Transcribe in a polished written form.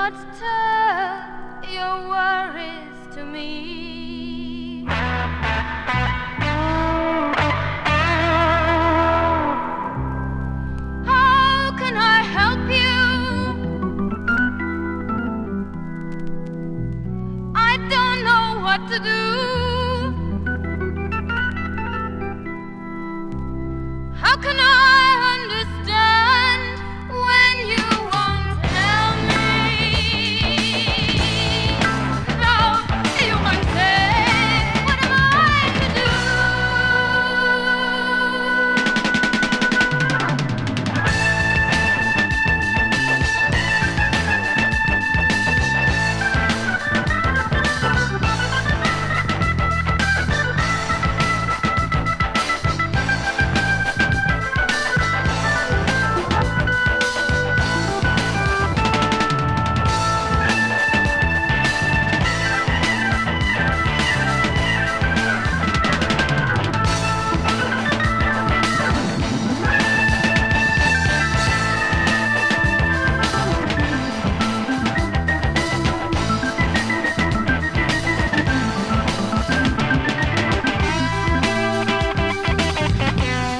tell your worries to me. How can I help you? I don't know what to do.